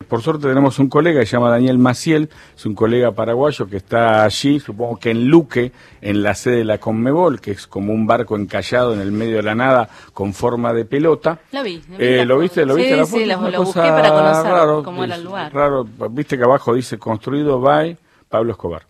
por suerte tenemos un colega que se llama Daniel Maciel, es un colega paraguayo que está allí, supongo que en Luque, en la sede de la Conmebol, que es como un barco encallado en el medio de la nada con forma de pelota. Lo vi. ¿Lo viste la foto? Sí, lo busqué para conocer raro, cómo era el lugar. Raro, viste que abajo dice construido by Pablo Escobar.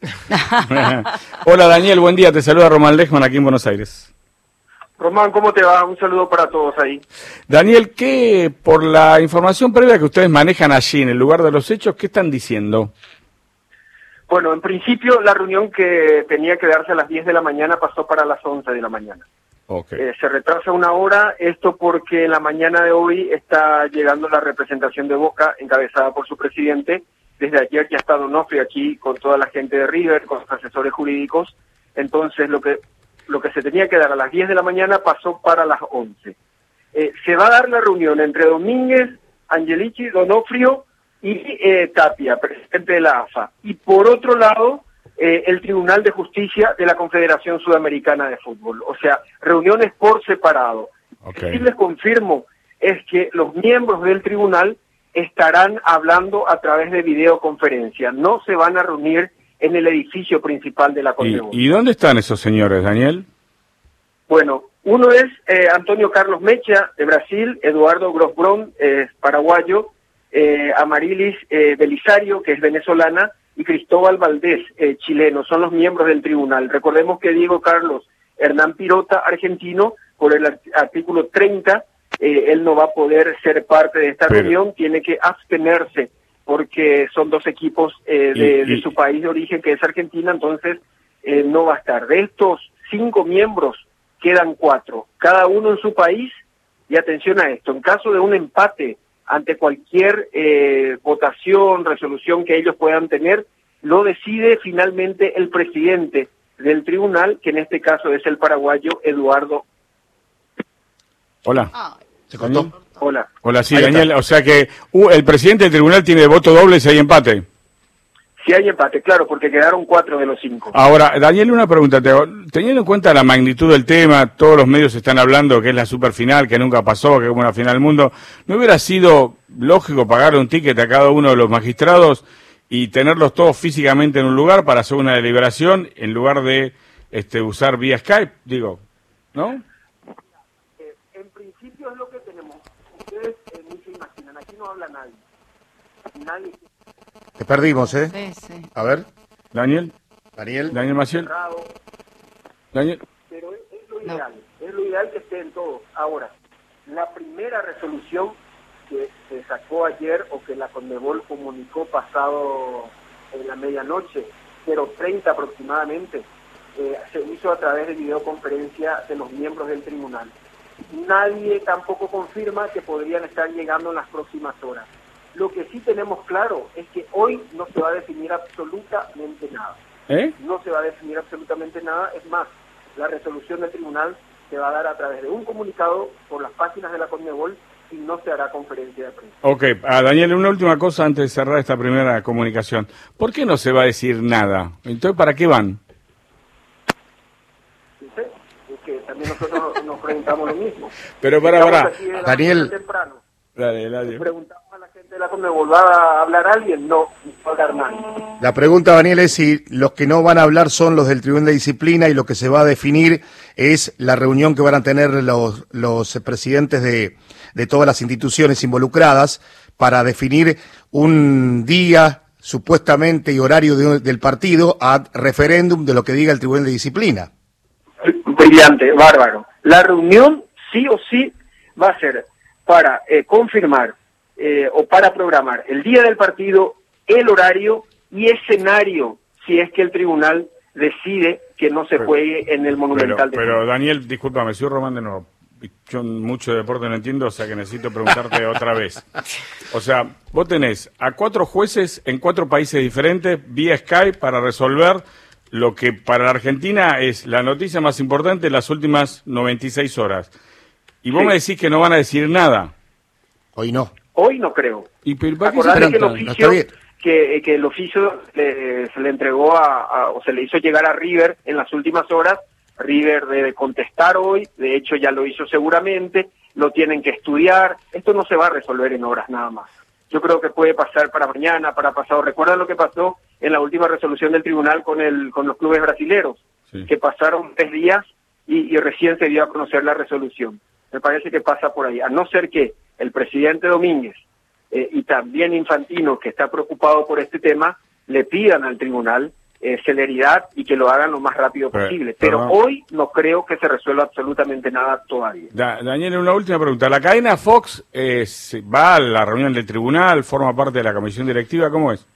Hola Daniel, buen día, te saluda Román Lechman aquí en Buenos Aires. Román, ¿cómo te va? Un saludo para todos ahí. Daniel, ¿qué, por la información previa que ustedes manejan allí en el lugar de los hechos, qué están diciendo? Bueno, en principio la reunión que tenía que darse a las 10 de la mañana pasó para las 11 de la mañana. Okay. Se retrasa una hora, esto porque en la mañana de hoy está llegando la representación de Boca, encabezada por su presidente. Desde ayer ya está Donofrio aquí con toda la gente de River, con los asesores jurídicos. Entonces lo que se tenía que dar a las 10 de la mañana pasó para las 11. Se va a dar la reunión entre Domínguez, Angelici, Donofrio y Tapia, presidente de la AFA. Y por otro lado, el Tribunal de Justicia de la Confederación Sudamericana de Fútbol. O sea, reuniones por separado. Okay. Lo que sí les confirmo es que los miembros del tribunal estarán hablando a través de videoconferencia. No se van a reunir en el edificio principal de la Conmebol. ¿Y dónde están esos señores, Daniel? Bueno, uno es Antonio Carlos Mecha, de Brasil, Eduardo Grosbrón, paraguayo, Amarilis Belisario, que es venezolana, y Cristóbal Valdés, chileno. Son los miembros del tribunal. Recordemos que Diego Carlos Hernán Pirota, argentino, por el artículo 30, él no va a poder ser parte de esta reunión, tiene que abstenerse, porque son dos equipos de su país de origen, que es Argentina, entonces no va a estar. De estos 5 miembros, quedan 4, cada uno en su país, y atención a esto, en caso de un empate ante cualquier votación, resolución que ellos puedan tener, lo decide finalmente el presidente del tribunal, que en este caso es el paraguayo Eduardo. Hola. ¿Se cortó? Hola. Hola, sí, Ahí Daniel, está. o sea que el presidente del tribunal tiene voto doble si hay empate. Si hay empate, claro, porque quedaron 4 de los 5. Ahora, Daniel, una pregunta, teniendo en cuenta la magnitud del tema, todos los medios están hablando que es la superfinal, que nunca pasó, que es una final del mundo, ¿no hubiera sido lógico pagarle un ticket a cada uno de los magistrados y tenerlos todos físicamente en un lugar para hacer una deliberación en lugar de usar vía Skype, digo, ¿no? En principio es lo que tenemos. Ustedes ni se imaginan, aquí no habla nadie. Nadie. Te perdimos, ¿eh? Sí. A ver, Daniel Daniel. Maciel. Cerrado, Daniel. pero es lo ideal. Es lo ideal que estén todos. Ahora, la primera resolución que se sacó ayer o que la Conmebol comunicó pasado en la medianoche, 0:30 aproximadamente, se hizo a través de videoconferencia de los miembros del tribunal. Nadie tampoco confirma que podrían estar llegando en las próximas horas. Lo que sí tenemos claro es que hoy no se va a definir absolutamente nada. No se va a definir absolutamente nada. Es más, la resolución del tribunal se va a dar a través de un comunicado por las páginas de la Conmebol y no se hará conferencia de prensa. Ok, Daniel, una última cosa antes de cerrar esta primera comunicación. ¿Por qué no se va a decir nada? Entonces, ¿para qué van? ¿Sí? Es que también nosotros nos preguntamos lo mismo. Pero para, Daniel. Temprano. Dale. Preguntamos a la gente de la Conmebol, ¿va a hablar alguien? No va a hablar nadie. La pregunta, Daniel, es si los que no van a hablar son los del Tribunal de Disciplina y lo que se va a definir es la reunión que van a tener los presidentes de todas las instituciones involucradas para definir un día supuestamente y horario del partido a referéndum de lo que diga el Tribunal de Disciplina. Brillante, bárbaro. La reunión sí o sí va a ser para confirmar o para programar el día del partido, el horario y escenario, si es que el tribunal decide que no se juegue en el Monumental. Pero Daniel, discúlpame, soy Román de nuevo. Yo mucho de deporte no entiendo, o sea que necesito preguntarte otra vez. O sea, vos tenés a 4 jueces en 4 países diferentes, vía Skype, para resolver lo que para la Argentina es la noticia más importante en las últimas 96 horas. Y vos me decís que no van a decir nada. Hoy no. Hoy no creo. Acordate que el oficio, que el oficio se le entregó o se le hizo llegar a River en las últimas horas. River debe contestar hoy, de hecho ya lo hizo seguramente, lo tienen que estudiar. Esto no se va a resolver en horas nada más. yo creo que puede pasar para mañana, para pasado. ¿Recuerdan lo que pasó en la última resolución del tribunal con los clubes brasileros? Sí. Que pasaron 3 días y recién se dio a conocer la resolución. Me parece que pasa por ahí. A no ser que el presidente Domínguez y también Infantino, que está preocupado por este tema, le pidan al tribunal celeridad y que lo hagan lo más rápido posible. Pero hoy no creo que se resuelva absolutamente nada todavía. Daniel, una última pregunta. ¿La cadena Fox va a la reunión del tribunal, forma parte de la comisión directiva? ¿Cómo es?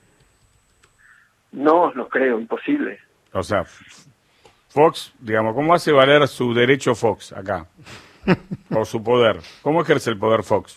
No creo, imposible. O sea, Fox, digamos, ¿cómo hace valer su derecho Fox acá? O su poder. ¿Cómo ejerce el poder Fox?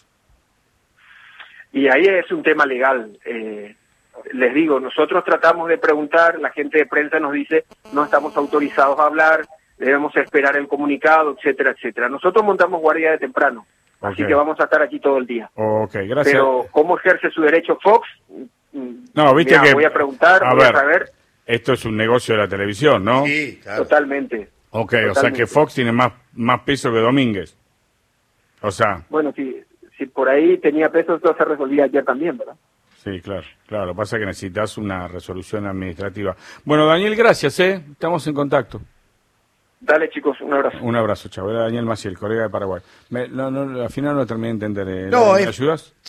Y ahí es un tema legal. Les digo, nosotros tratamos de preguntar, la gente de prensa nos dice, no estamos autorizados a hablar, debemos esperar el comunicado, etcétera, etcétera. Nosotros montamos guardia de temprano, así que vamos a estar aquí todo el día. Ok, gracias. Pero, ¿cómo ejerce su derecho Fox? No, viste que... Voy a preguntar, voy a saber. Esto es un negocio de la televisión, ¿no? Sí, claro. Totalmente. Ok, Totalmente. o sea que Fox tiene más peso que Domínguez. O sea... Bueno, si por ahí tenía peso, eso se resolvía ayer también, ¿verdad? Sí, claro. Lo que pasa es que necesitas una resolución administrativa. Bueno, Daniel, gracias, estamos en contacto. Dale, chicos, un abrazo. Un abrazo, chavo. Era Daniel Maciel, colega de Paraguay. Al final no terminé de entender. No, ¿Me ayudas?